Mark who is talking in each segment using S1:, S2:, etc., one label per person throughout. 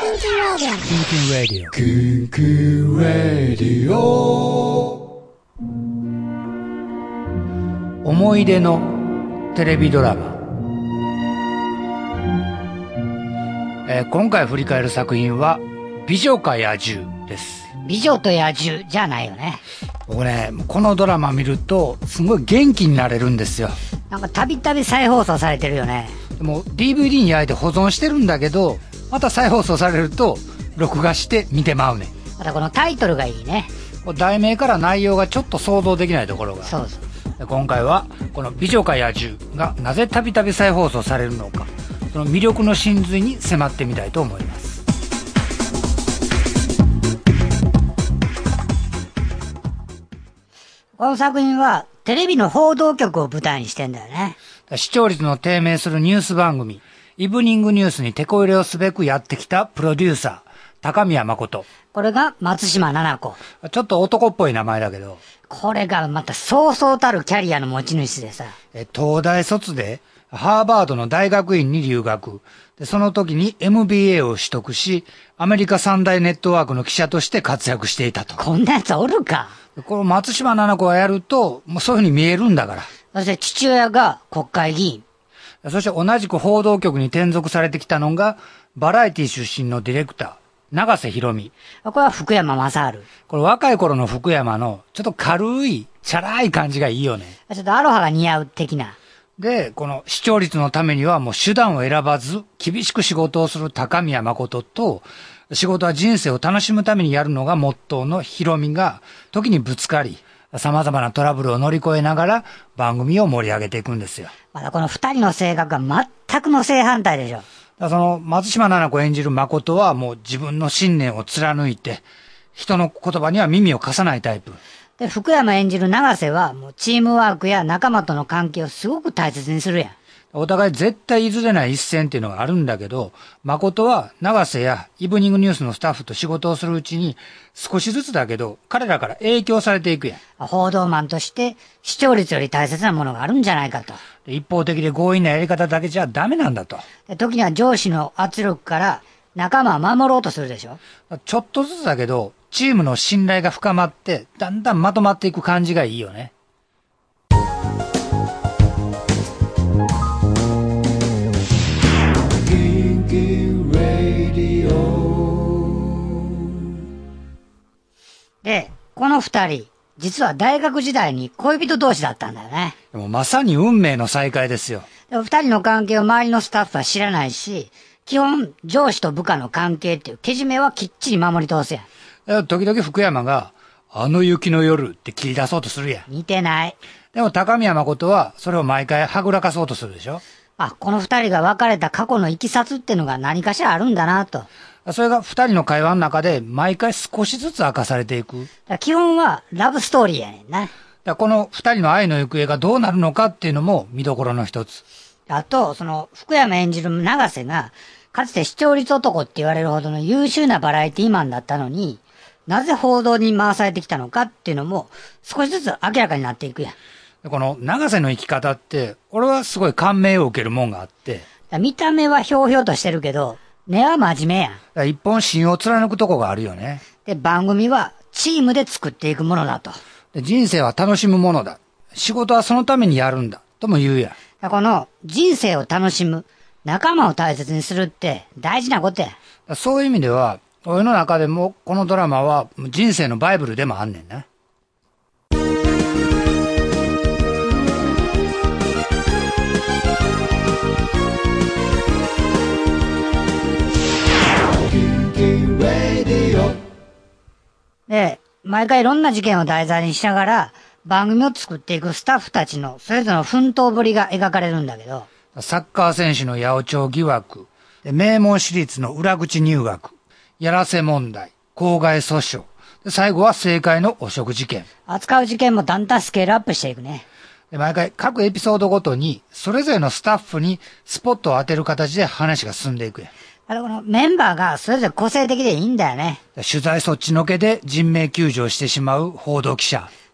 S1: 思い出のテレビドラマ、今回振り返る作品は美女か野獣です。
S2: 美女と野獣じゃないよね。
S1: 僕ね、このドラマ見るとすごい元気になれるんですよ。
S2: なんかたびたび再放送されてるよね。
S1: でも DVD に焼いて保存してるんだけど、また再放送されると録画して見てまうね。
S2: またこのタイトルがいいね。
S1: 題名から内容がちょっと想像できないところが。
S2: そうそう。
S1: 今回はこの美女か野獣がなぜたびたび再放送されるのか、その魅力の真髄に迫ってみたいと思います。
S2: この作品はテレビの報道局を舞台にしてんだよね。
S1: 視聴率の低迷するニュース番組イブニングニュースにテこ入れをすべくやってきたプロデューサー高宮誠。
S2: これが松島菜々子。
S1: ちょっと男っぽい名前だけど、
S2: これがまたそうそうたるキャリアの持ち主でさ、
S1: 東大卒でハーバードの大学院に留学で、その時に MBA を取得し、アメリカ三大ネットワークの記者として活躍していたと。
S2: こんなやつおるか。
S1: この松島菜々子がやるともうそういう風に見えるんだから。
S2: そして父親が国会議員。
S1: そして同じく報道局に転属されてきたのがバラエティ出身のディレクター永瀬宏美。
S2: これは福山雅治。
S1: これ若い頃の福山のちょっと軽いチャラい感じがいいよね。
S2: ちょっとアロハが似合う的な。
S1: で、この視聴率のためにはもう手段を選ばず厳しく仕事をする高宮誠と、仕事は人生を楽しむためにやるのがモットーの宏美が時にぶつかり、様々なトラブルを乗り越えながら番組を盛り上げていくんですよ。
S2: まだこの二人の性格が全くの正反対でしょ。
S1: その松島菜々子演じる誠はもう自分の信念を貫いて、人の言葉には耳を貸さないタイプ。
S2: で、福山演じる永瀬はもうチームワークや仲間との関係をすごく大切にするやん。
S1: お互い絶対譲れない一線っていうのがあるんだけど、誠は永瀬やイブニングニュースのスタッフと仕事をするうちに少しずつだけど彼らから影響されていくやん。
S2: 報道マンとして視聴率より大切なものがあるんじゃないかと。
S1: 一方的で強引なやり方だけじゃダメなんだと。
S2: で、時には上司の圧力から仲間を守ろうとするでしょ。
S1: ちょっとずつだけどチームの信頼が深まってだんだんまとまっていく感じがいいよね。
S2: で、この二人、実は大学時代に恋人同士だったんだよね。
S1: でもまさに運命の再会ですよ。
S2: でも二人の関係を周りのスタッフは知らないし、基本上司と部下の関係っていうけじめはきっちり守り通すやん。
S1: 時々福山が、あの雪の夜って切り出そうとするやん。
S2: 似てない。
S1: でも高宮誠はそれを毎回はぐらかそうとするでしょ。
S2: この二人が別れた過去のいきさつってのが何かしらあるんだなと。
S1: それが二人の会話の中で毎回少しずつ明かされていく。
S2: 基本はラブストーリーやねんな。
S1: この二人の愛の行方がどうなるのかっていうのも見どころの一つ。
S2: あと、その福山演じる永瀬が、かつて視聴率男って言われるほどの優秀なバラエティマンだったのに、なぜ報道に回されてきたのかっていうのも少しずつ明らかになっていくやん。
S1: この永瀬の生き方って、俺はすごい感銘を受けるもんがあって。
S2: 見た目はひょうひょうとしてるけど、根は真面目やん。
S1: 一本芯を貫くとこがあるよね。
S2: で、番組はチームで作っていくものだと。
S1: で、人生は楽しむものだ。仕事はそのためにやるんだ。とも言うやん。
S2: この人生を楽しむ、仲間を大切にするって大事なことや。
S1: そういう意味では、俺の中でもこのドラマは人生のバイブルでもあんねんな。
S2: で、毎回いろんな事件を題材にしながら番組を作っていくスタッフたちのそれぞれの奮闘ぶりが描かれるんだけど、
S1: サッカー選手の八百長疑惑、名門私立の裏口入学、やらせ問題、公害訴訟、最後は政界の汚職事件。
S2: 扱う事件もだんだんスケールアップしていくね。
S1: 毎回各エピソードごとにそれぞれのスタッフにスポットを当てる形で話が進んでいくやん。
S2: このメンバーがそれぞれ個性的でいいんだよね。
S1: 取材そっちのけで人命救助をしてしまう報道記者。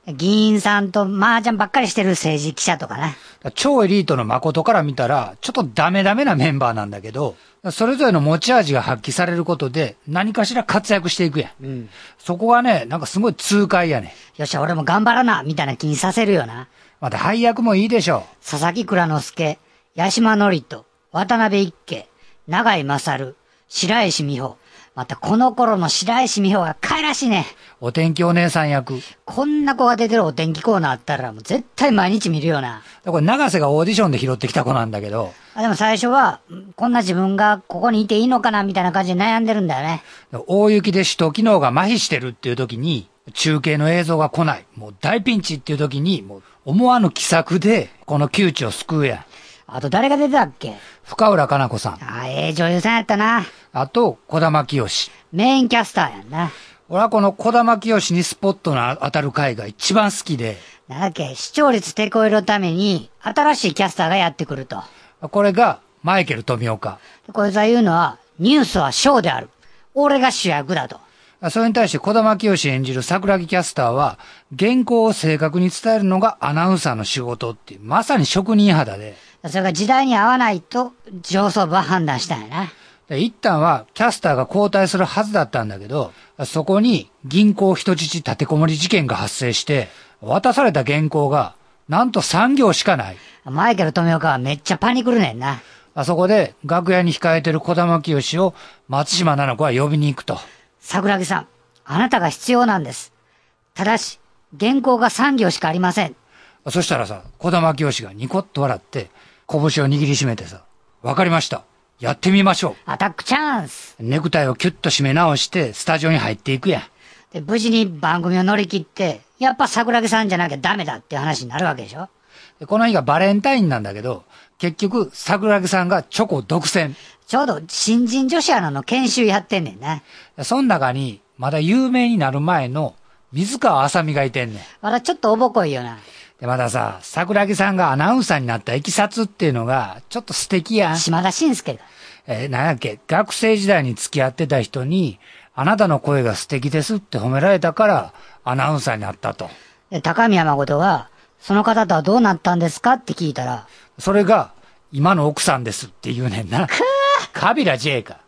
S2: 議員さんと麻雀ばっかりしてる政治記者とかね。
S1: 超エリートの誠から見たら、ちょっとダメダメなメンバーなんだけど、それぞれの持ち味が発揮されることで、何かしら活躍していくやん。
S2: うん。
S1: そこがね、なんかすごい痛快やね。
S2: よっしゃ、俺も頑張らな、みたいな気にさせるよな。
S1: また配役もいいでしょ
S2: 佐々木蔵之介、八島智人、渡辺一家、永井勝、白石美穂。またこの頃の白石美穂が可愛らしいね。
S1: お天気お姉さん役。
S2: こんな子が出てるお天気コーナーあったらもう絶対毎日見るよな。
S1: これ長瀬がオーディションで拾ってきた子なんだけど。
S2: でも最初は、こんな自分がここにいていいのかなみたいな感じで悩んでるんだよね。
S1: 大雪で首都機能が麻痺してるっていう時に、中継の映像が来ない。もう大ピンチっていう時に、もう思わぬ奇策で、この窮地を救うやん。
S2: あと誰が出てたっけ？
S1: 深浦佳菜子さん。
S2: 女優さんやったな。
S1: あと、児玉清。
S2: メインキャスターやんな。
S1: 俺はこの児玉清にスポットの当たる回が一番好きで。
S2: なんだっけ、視聴率手こ入れのために、新しいキャスターがやってくると。
S1: これが、マイケル富岡。
S2: こいつは言うのは、ニュースはショーである。俺が主役だと。
S1: それに対して児玉清演じる桜木キャスターは、原稿を正確に伝えるのがアナウンサーの仕事っていう、まさに職人肌で。
S2: それが時代に合わないと、上層部は判断したんやな。
S1: 一旦はキャスターが交代するはずだったんだけど、そこに銀行人質立てこもり事件が発生して、渡された原稿が、なんと3行しかない。
S2: マイケル富岡はめっちゃパニクるねんな。
S1: そこで楽屋に控えてる児玉清を松島菜々子は呼びに行くと。
S2: 桜木さん、あなたが必要なんです。ただし、原稿が3行しかありません。
S1: そしたらさ、児玉清がニコッと笑って、拳を握りしめてさ、わかりました。やってみましょう。
S2: アタックチャンス。
S1: ネクタイをキュッと締め直して、スタジオに入っていくやん。
S2: で、無事に番組を乗り切って、やっぱ桜木さんじゃなきゃダメだっていう話になるわけでしょ。
S1: でこの日がバレンタインなんだけど、結局、桜木さんがチョコ独占。
S2: ちょうど新人女子アナの研修やってんねんな。
S1: その中に、まだ有名になる前の水川あさみがいてんねん。
S2: まだちょっとおぼこいよな。
S1: で、まださ、桜木さんがアナウンサーになったいきさつっていうのが、ちょっと素敵やん。
S2: 島田紳介が。
S1: なんだっけ、学生時代に付き合ってた人に、あなたの声が素敵ですって褒められたから、アナウンサーになったと。
S2: で、高宮誠が、その方とはどうなったんですかって聞いたら、
S1: それが、今の奥さんですって言うねんな。カビラ J か。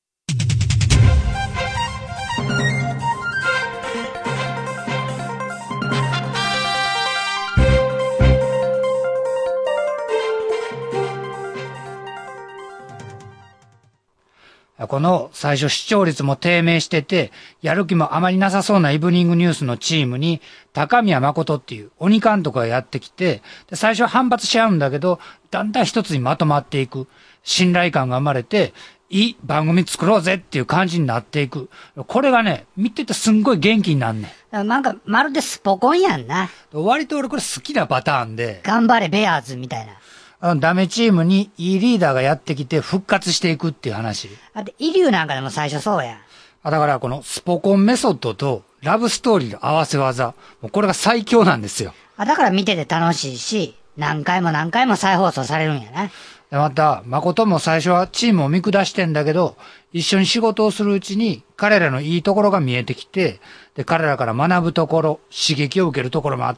S1: この最初視聴率も低迷してて、やる気もあまりなさそうなイブニングニュースのチームに、高宮誠っていう鬼監督がやってきて、で最初は反発し合うんだけど、だんだん一つにまとまっていく。信頼感が生まれて、いい番組作ろうぜっていう感じになっていく。これがね、見ててすんごい元気になんね
S2: ん。なんか、まるでスポコンやんな。
S1: 割と俺これ好きなパターンで。
S2: 頑張れベアーズみたいな。
S1: ダメチームにいいリーダーがやってきて復活していくっていう話。
S2: イリューなんかでも最初そうや。
S1: だからこのスポコンメソッドとラブストーリーの合わせ技。もうこれが最強なんですよ。
S2: だから見てて楽しいし、何回も何回も再放送されるんやな。
S1: でまた、誠も最初はチームを見下してんだけど、一緒に仕事をするうちに彼らのいいところが見えてきて、で、彼らから学ぶところ、刺激を受けるところもあって、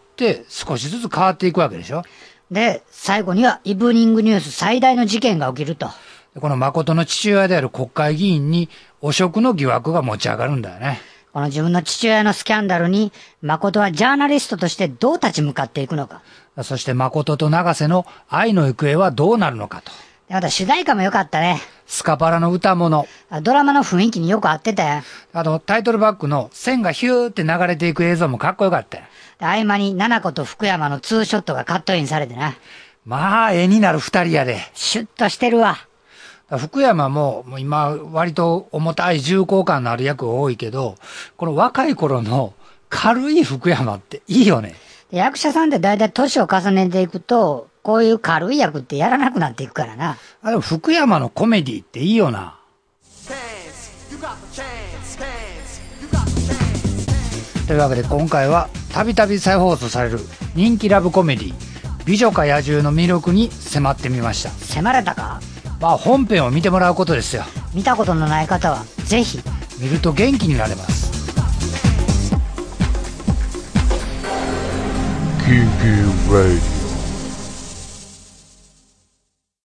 S1: 少しずつ変わっていくわけでしょ。
S2: で、最後にはイブニングニュース最大の事件が起きると。
S1: この誠の父親である国会議員に汚職の疑惑が持ち上がるんだよね。
S2: この自分の父親のスキャンダルに、誠はジャーナリストとしてどう立ち向かっていくのか。
S1: そして誠と永瀬の愛の行方はどうなるのかと。
S2: また主題歌も良かったね。
S1: スカパラの歌物。
S2: ドラマの雰囲気によく合ってたよ。
S1: タイトルバックの線がヒューって流れていく映像もかっこよかったよ。
S2: 合間に七子と福山のツーショットがカットインされてな。
S1: まあ、絵になる二人やで。
S2: シュッとしてるわ。
S1: 福山も今割と重たい重厚感のある役が多いけど、この若い頃の軽い福山っていいよね。
S2: 役者さんってだいたい年を重ねていくと、こういう軽い役ってやらなくなっていくからな。
S1: でも福山のコメディっていいよな。というわけで今回はたびたび再放送される人気ラブコメディ美女か野獣の魅力に迫ってみました。
S2: 迫れたか？
S1: 本編を見てもらうことですよ。
S2: 見たことのない方はぜひ
S1: 見ると元気になれます。
S3: KK Radio